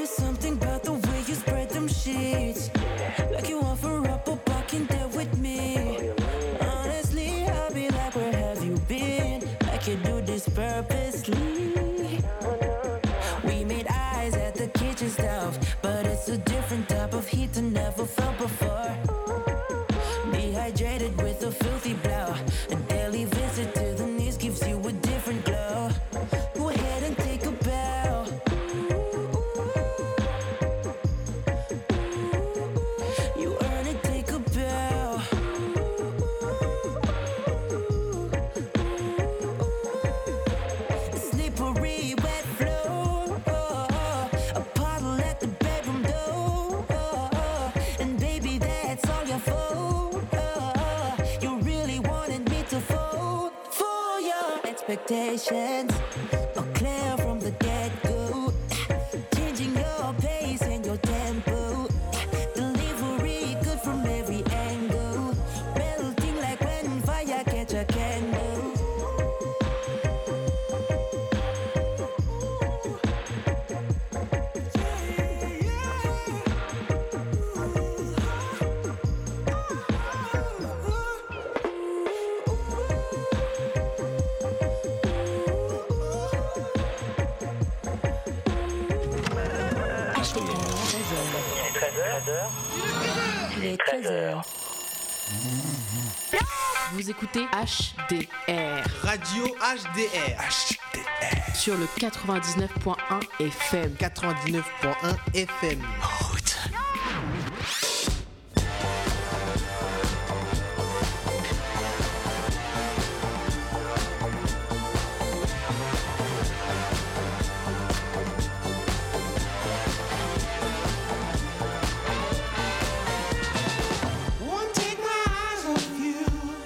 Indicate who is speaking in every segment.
Speaker 1: something about the way you spread them sheets. Like you offer up a buck in there with me. Honestly, I'll be like, where have you been? Like you do this purposely. We made eyes at the kitchen stove, but it's a different type of heat I never felt before. Dehydrated with a filthy blow. A daily visit to the knees gives you a different glow. Go ahead and take a bow. You earn it, take a bow. Slippery, wet floor. A puddle at the bedroom door. And baby, that's all your fault. You really wanted me to fall for your expectations. Are clear from the get-go. Changing your pace and your tempo. Delivery good from every angle. Melting like when fire catch a candle. Il est 13h.
Speaker 2: Vous écoutez HDR
Speaker 3: Radio HDR. HDR.
Speaker 2: sur le 99.1 FM.
Speaker 3: 99.1 FM.
Speaker 4: Won't take my eyes off you.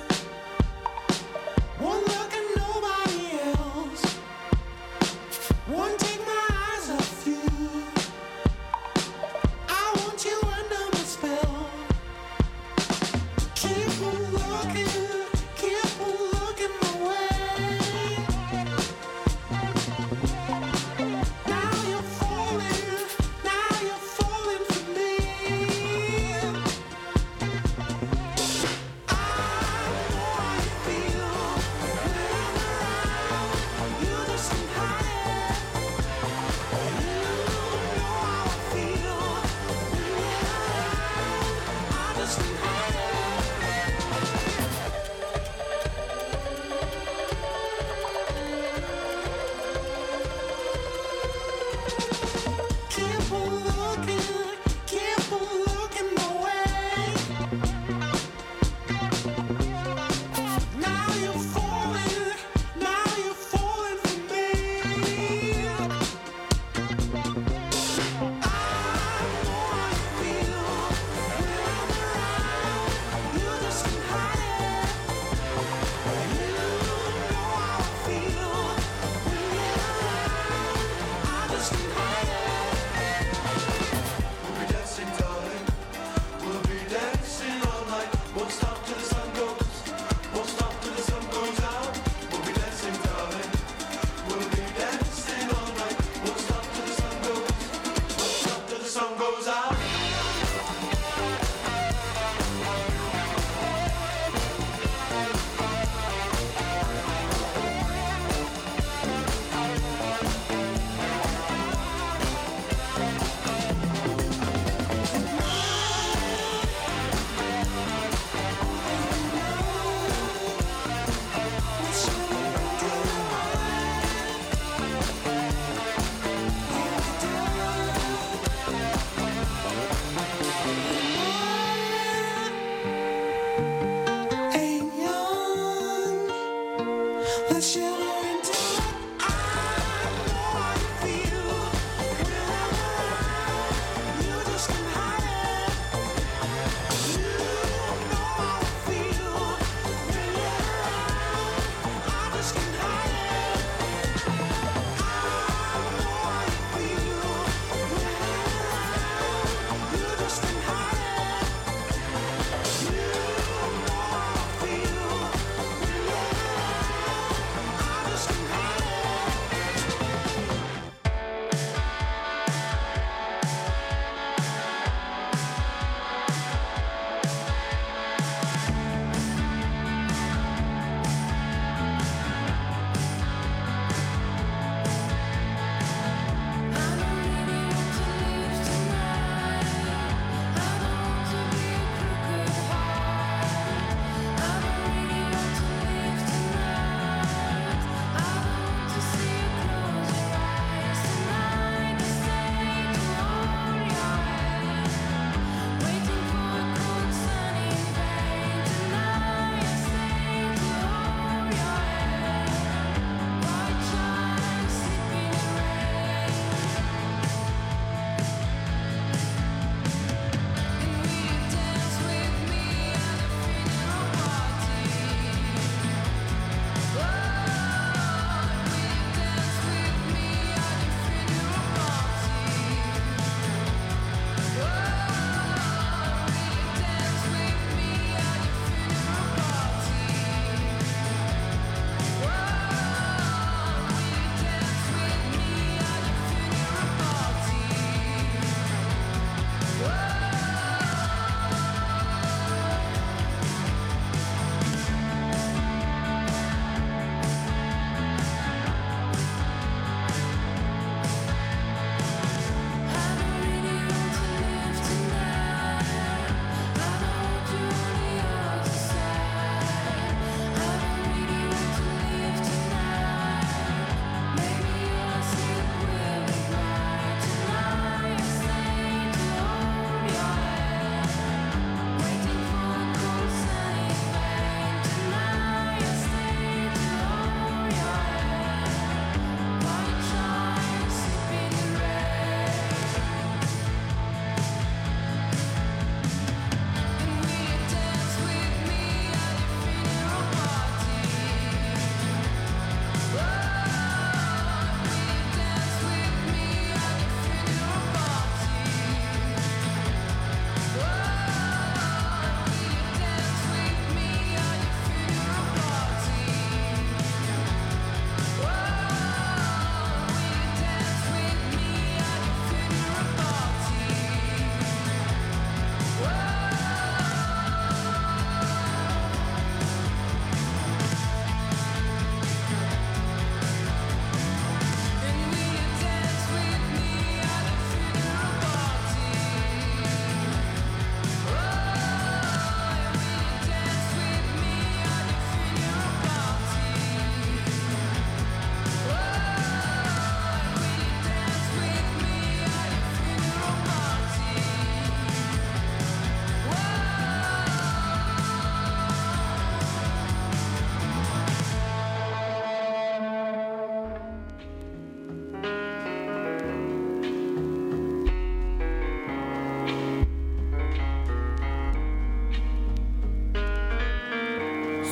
Speaker 4: Won't look at nobody else. Won't take my eyes off you.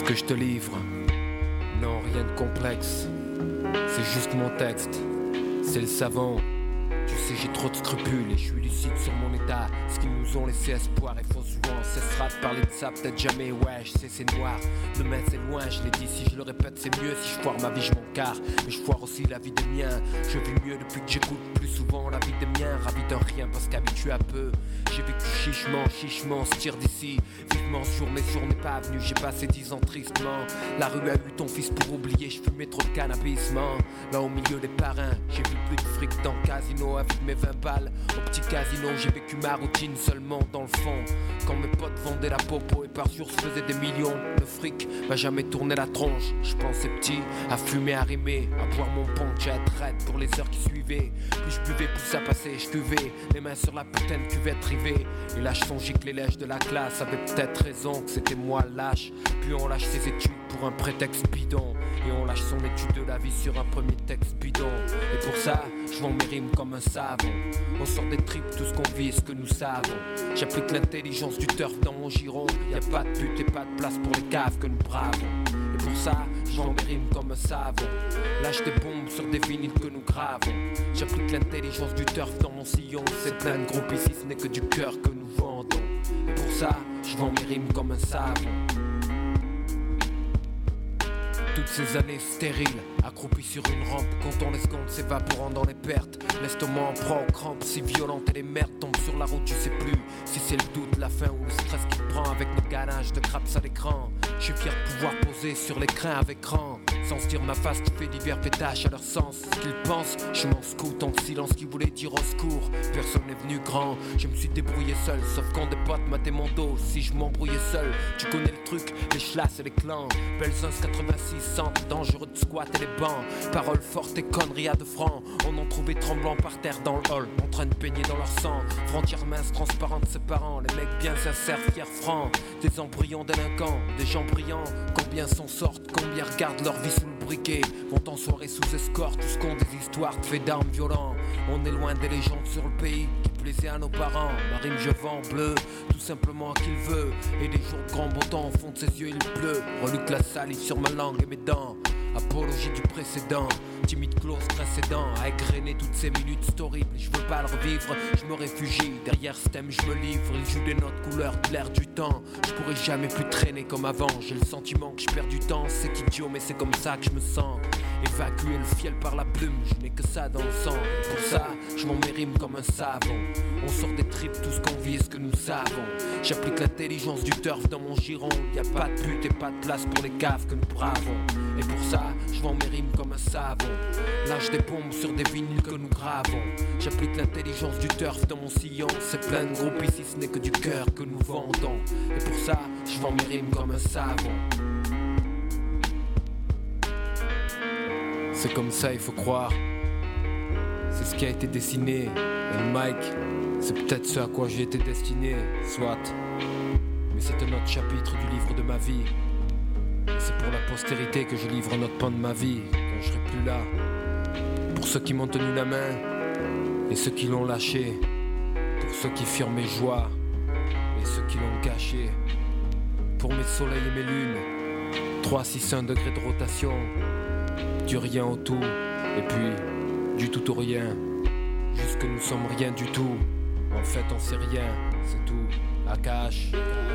Speaker 5: que je te livre. Non, rien de complexe. C'est juste mon texte. C'est le savant. Tu sais, j'ai trop de scrupules et je suis lucide sur mon état. Ce qu'ils nous ont laissé espoir et faut souvent. On cessera de parler de ça, peut-être jamais. Ouais, je sais, c'est noir. Demain, c'est loin, je l'ai dit. Si je le répète, c'est mieux. Si je foire ma vie, je m'en carre. Mais je foire aussi la vie des miens. Je vis mieux depuis que j'écoute plus souvent la vie des miens. Ravi d'un rien parce qu'habitué à peu. J'ai vécu chichement, se tire d'ici. Vivement, journée pas venu. J'ai passé 10 ans tristement. La rue a eu ton fils pour oublier. Je fumais trop de cannabis, man. Là au milieu des parrains, j'ai vu plus de fric dans le casino. Avec mes 20 balles au petit casino, j'ai vécu ma routine seulement dans le fond. Quand mes potes vendaient la popo et par jour se faisaient des millions, le fric m'a jamais tourné la tronche. Je pensais petit, à fumer, à rimer, à boire mon punch, à être raide pour les heures qui suivaient. Plus je buvais, plus ça passait, je cuvais, les mains sur la putain de cuvette rivée. Et lâche son gicle, les lèches de la classe avaient peut-être raison que c'était moi lâche. Puis on lâche ses études pour un prétexte bidon. Et on lâche son étude de la vie sur un premier texte bidon. Et pour ça, je vends mes rimes comme un savon. On sort des tripes, tout ce qu'on vit et ce que nous savons. J'applique l'intelligence du turf dans mon giron. Y'a pas de but et pas de place pour les caves que nous bravons. Et pour ça, je vends mes rimes comme un savon. Lâche des bombes sur des vinyles que nous gravons. J'applique l'intelligence du turf dans mon sillon. C'est plein de groupes ici, ce n'est que du cœur que nous vendons. Et pour ça, je vends mes rimes comme un savon. Toutes ces années stériles, accroupies sur une rampe, comptant les secondes s'évaporant dans les pertes. L'estomac en proie aux crampes, si violentes et les merdes tombent sur la route, tu sais plus si c'est le doute, la faim ou le stress qui te prend avec nos ganaches de craps à l'écran. Je suis fier de pouvoir poser sur l'écran avec rang, sans se dire ma face qui fait divers pétaches à leur sens. Ce qu'ils pensent, je m'en scoute en silence qui voulait dire au secours. Personne n'est venu grand, je me suis débrouillé seul, sauf quand des potes mataient mon dos. Si je m'embrouillais seul, tu connais le truc, les chlasses et les clans. Belzins 86, centre dangereux de squat et les bancs. Paroles fortes et conneries à 2 francs. On en trouvait tremblant par terre dans le hall, en train de peigner dans leur sang. Frontières minces, transparentes, séparant les mecs bien sincères, fiers, francs. Des embryons délinquants, des gens brillants. Combien s'en sortent, combien regardent leur vie sous le briquet. Vont en soirée sous escorte, tous comptent des histoires de faits d'armes violents. On est loin des légendes sur le pays qui plaisaient à nos parents. Ma rime je vends bleu, tout simplement à qui le veut. Et des jours de grand beau temps, au fond de ses yeux il pleut. Reluque la salive sur ma langue et mes dents. Apologie du précédent, timide close précédent, à égrener toutes ces minutes, c'est horrible, je veux pas le revivre, je me réfugie, derrière ce thème je me livre, il joue des notes couleurs de l'air du temps, je pourrais jamais plus traîner comme avant, j'ai le sentiment que je perds du temps, c'est idiot mais c'est comme ça que je me sens, évacuer le fiel par la plume, je n'ai que ça dans le sang, pour ça je m'en mes rimes comme un savon, on sort des tripes, tout ce qu'on vit et ce que nous savons, j'applique l'intelligence du turf dans mon giron, y a pas de but et pas de place pour les caves que nous bravons, et pour ça je vends mes rimes comme un savon. Lâche des bombes sur des vinyles que nous gravons. J'applique l'intelligence du turf dans mon sillon. C'est plein de groupes ici, ce n'est que du cœur que nous vendons. Et pour ça, je vends mes rimes comme un savon. C'est comme ça, il faut croire. C'est ce qui a été dessiné. Et le mic, c'est peut-être ce à quoi j'ai été destiné. Soit. Mais c'est un autre chapitre du livre de ma vie. C'est pour la postérité que je livre un autre pan de ma vie, quand je serai plus là. Pour ceux qui m'ont tenu la main, et ceux qui l'ont lâché. Pour ceux qui firent mes joies, et ceux qui l'ont caché. Pour mes soleils et mes lunes, 3, 6, 1 degré de rotation. Du rien au tout, et puis du tout au rien. Jusque nous sommes rien du tout. En fait on sait rien, c'est tout. Akash.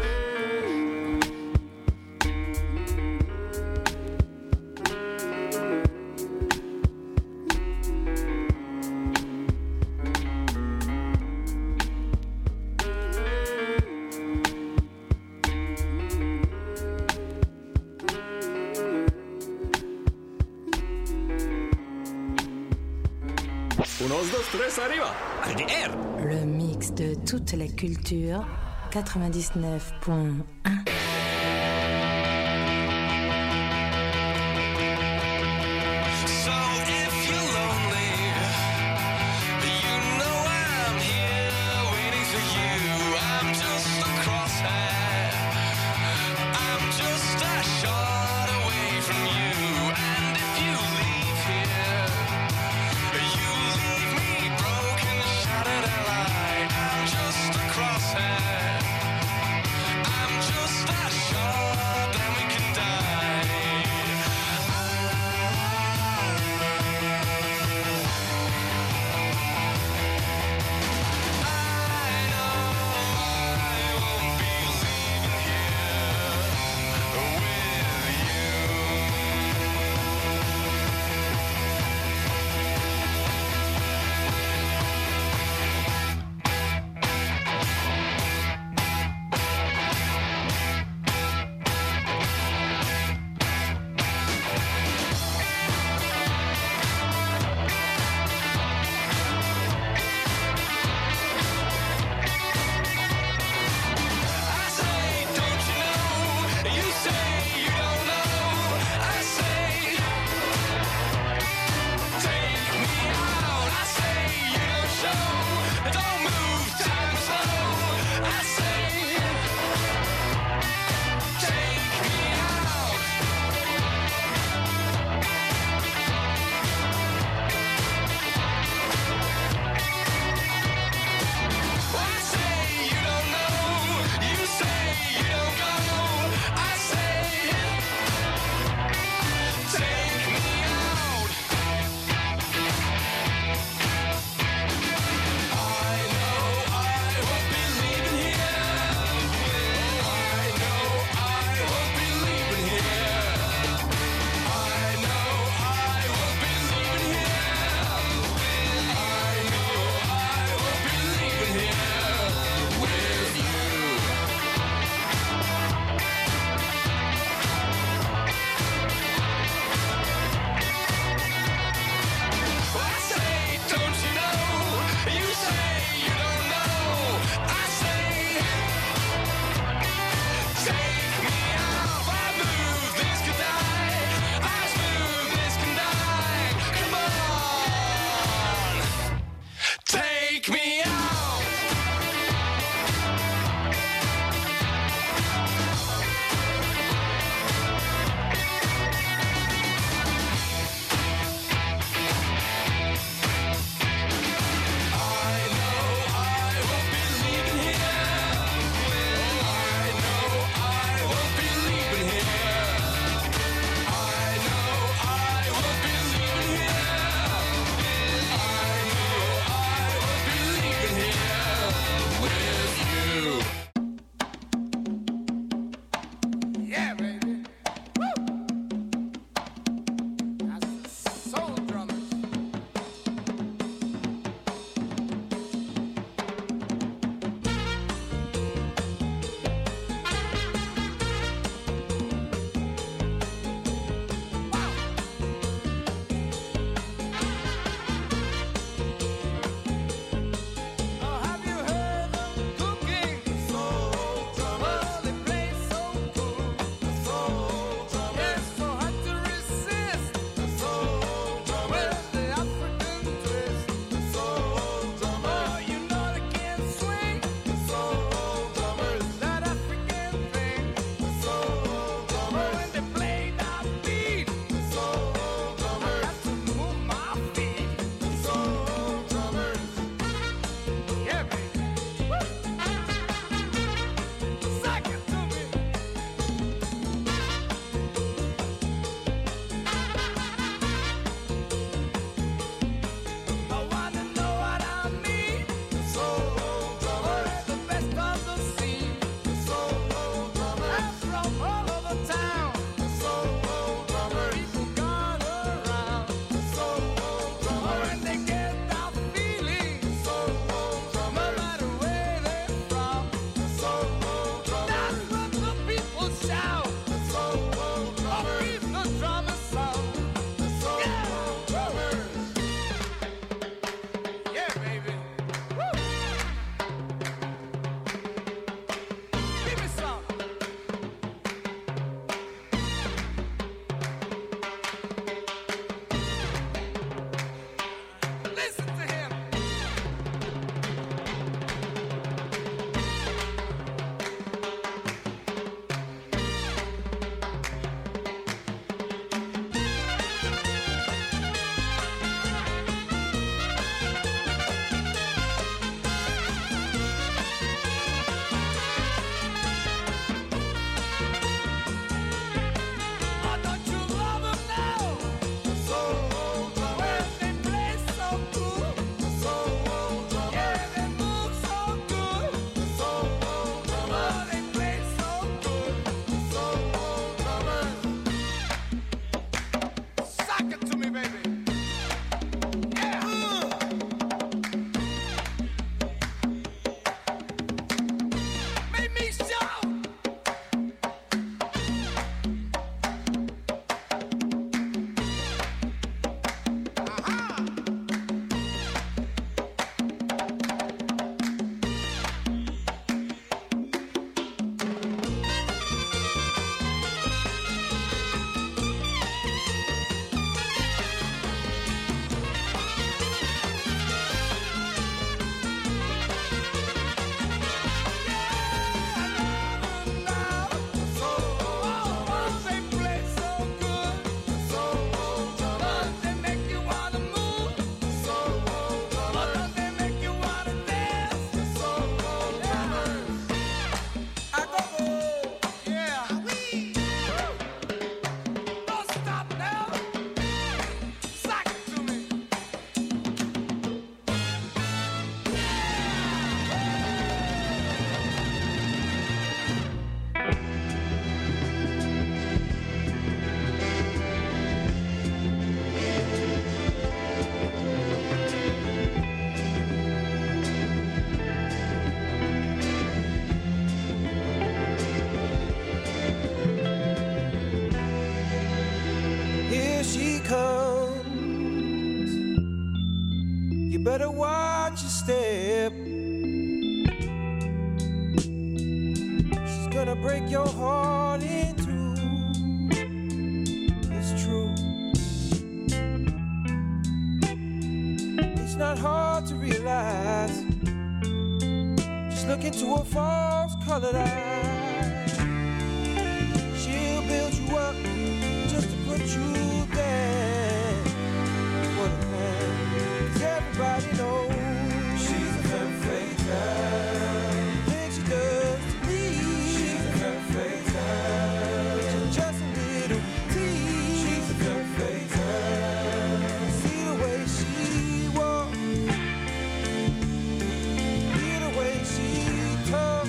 Speaker 6: Le mix de toute la culture, 99.1.
Speaker 7: I'm just better watch your step. She's gonna break your heart in two. It's true. It's not hard to realize. Just look into her false colored eyes. She'll build you up just to put you down. What a plan. 'Cause everybody knows she's a femme fatale. Things she does to me, she's a femme fatale. Just a little tease, she's a femme fatale. See the way she walks, hear the way she talks.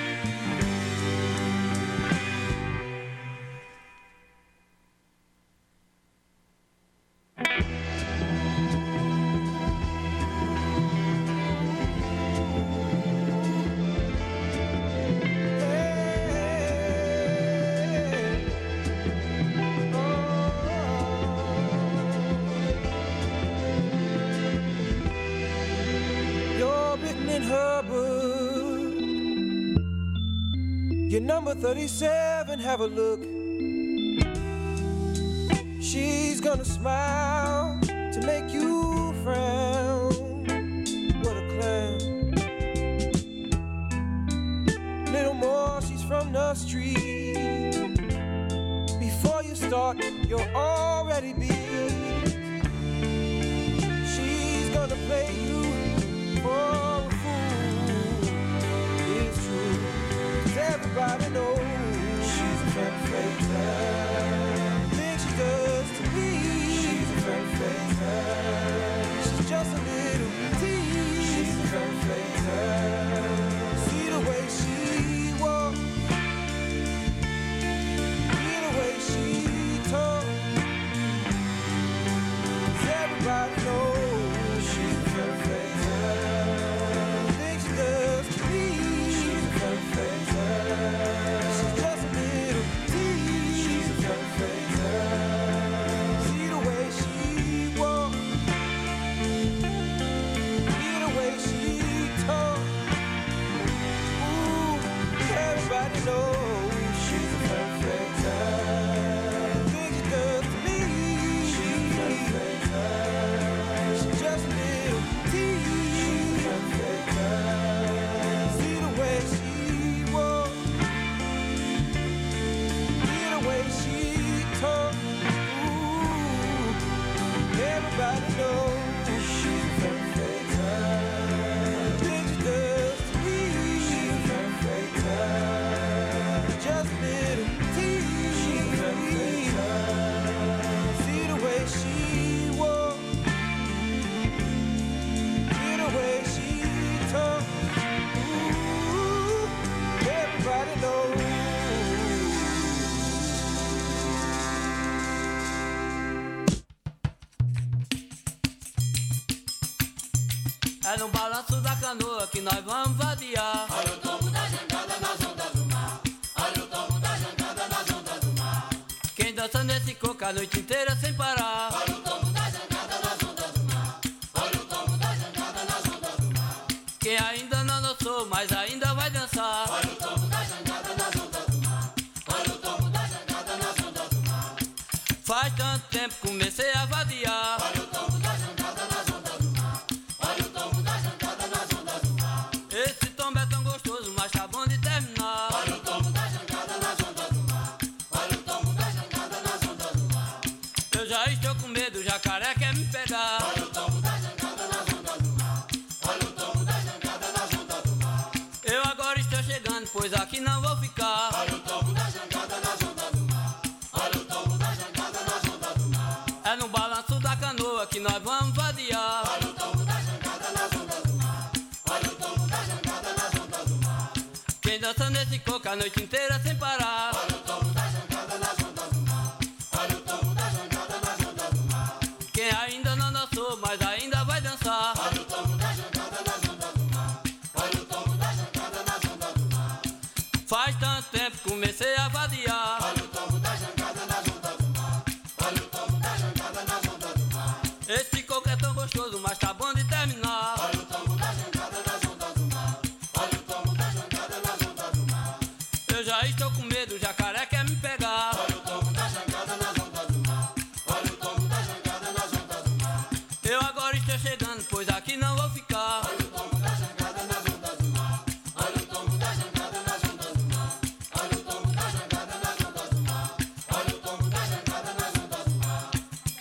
Speaker 7: You're written in her book. Your number 37, have a look. She's gonna smile to make you frown. What a clown. Little more, she's from the street. Before you start, you're already beat. She's gonna play you for a fool. It's true, 'cause everybody knows she's a femme fatale. Things she does to me, she's a femme fatale. She's just a little tease, she's a femme fatale. See the way she walks, hear the way she talks. 'Cause everybody knows she's a femme fatale. Things she does to me, she's a femme fatale. She's just a little tease, she's a femme fatale. See the way she walks, hear the way she talks. Ooh, everybody knows she's a femme fatale. Things she does to me, she's a femme fatale. She's just a little tease, she's a femme fatale. See the way she walks, hear the way she talks. Ooh, everybody knows she's a femme fatale. Things she does to me, she's a femme fatale. Just a little tease, she's a femme fatale. See the way she walks, hear the way she talks. Ooh, everybody knows.
Speaker 8: É no balanço da canoa que nós vamos vadiar.
Speaker 9: Olha o tombo da jangada nas ondas do mar. Olha o tombo da jangada nas ondas do mar.
Speaker 8: Quem dança nesse coco a noite inteira sem parar.
Speaker 9: Olha o tombo da jangada nas ondas do mar. Olha o tombo da jangada nas ondas do mar.
Speaker 8: Quem ainda não dançou, mas ainda vai dançar.
Speaker 9: Olha o tombo da jangada nas ondas do mar. Olha o tombo da jangada nas ondas do mar.
Speaker 8: Faz tanto tempo comecei a vadiar.
Speaker 9: Olha o tombo da jangada nas ondas do mar. Olha o tombo da jangada nas ondas do mar.
Speaker 8: Esse tombo é tão gostoso, mas tá bom de terminar.
Speaker 9: Olha o tombo da jangada nas ondas do mar. Olha o tombo da jangada nas ondas do mar.
Speaker 8: Eu já estou com medo, o jacaré quer me pegar.
Speaker 9: Olha o tombo da jangada nas ondas do mar. Olha o tombo da jangada nas ondas do mar.
Speaker 8: Eu agora estou chegando, pois aqui não vou ficar.
Speaker 9: Olha o tombo da jangada nas ondas do mar. Olha o tombo da jangada nas ondas do mar.
Speaker 8: É no balanço da canoa que nós vamos vadiar.
Speaker 9: Olha o tombo da jangada nas ondas do mar. Olha o tombo da jangada nas ondas do mar.
Speaker 8: Quem dança nesse coco a noite inteira sem parar.
Speaker 9: Olha o tombo da jangada nas ondas do mar. Olha o tombo da jangada nas ondas do mar.
Speaker 8: Quem ainda não dançou, mas ainda vai dançar.
Speaker 9: Olha o tombo da jangada nas ondas do mar. Olha o tombo da jangada nas ondas do mar.
Speaker 8: Faz tanto tempo comecei a vadiar.
Speaker 9: Olha o tombo da jangada nas ondas do mar. Olha o tombo da jangada nas ondas do mar.
Speaker 8: Esse coco é tão gostoso, mas tá bom de terminar. Eu já estou com medo, o jacaré quer me pegar.
Speaker 9: Olha o tombo da jangada nas ondas do mar. Olha o tombo da jangada nas ondas do mar.
Speaker 8: Eu agora estou chegando, pois aqui não vou ficar.
Speaker 9: Olha o tombo da jangada nas ondas do mar. Olha o tombo da jangada nas ondas do mar. Olha o tombo da jangada nas ondas do mar. Olha o tombo da jangada nas ondas do mar.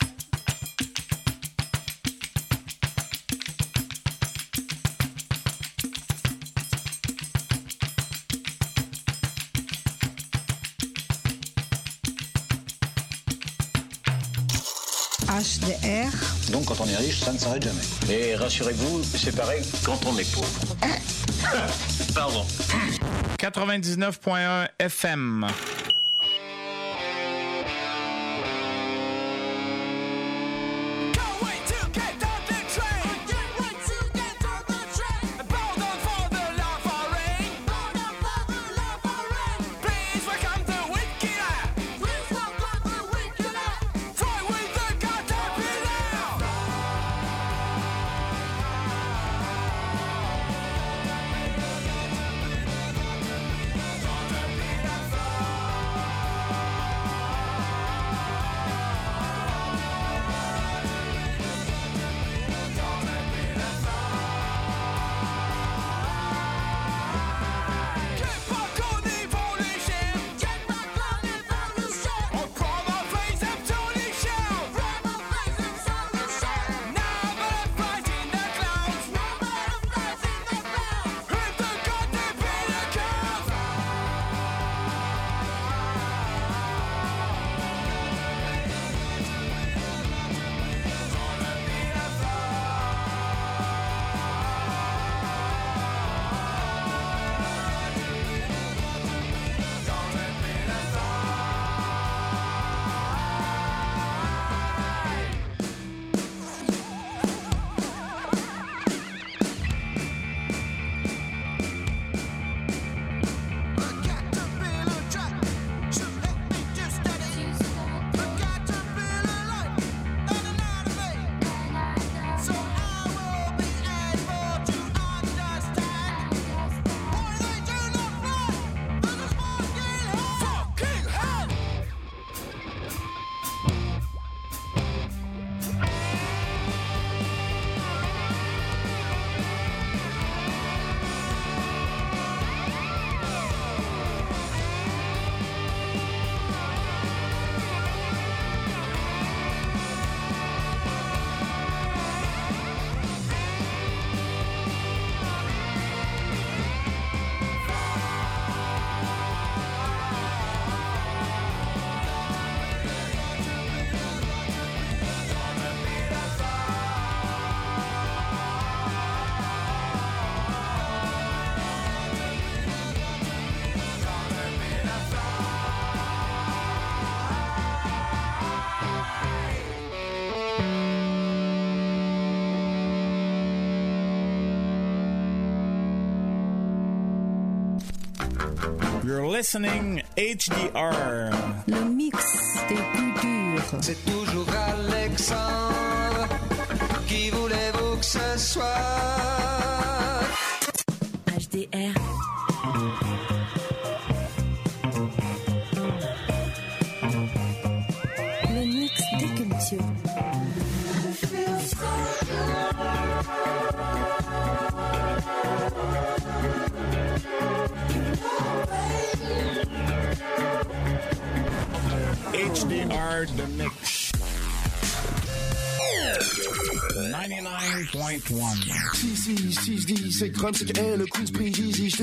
Speaker 10: HDR.
Speaker 11: Donc quand on est riche, ça ne s'arrête jamais. Et rassurez-vous, c'est pareil quand on est pauvre. Pardon.
Speaker 12: 99.1 FM. You're listening HDR.
Speaker 10: Le mix des cultures.
Speaker 7: C'est toujours Alexandre. Qui voulez-vous que ce soit?
Speaker 6: HDR.
Speaker 10: Le mix des cultures.
Speaker 12: HDR The Mix 99.1.
Speaker 13: Si, c'est Grunts, c'est que elle, le Queen's Prix,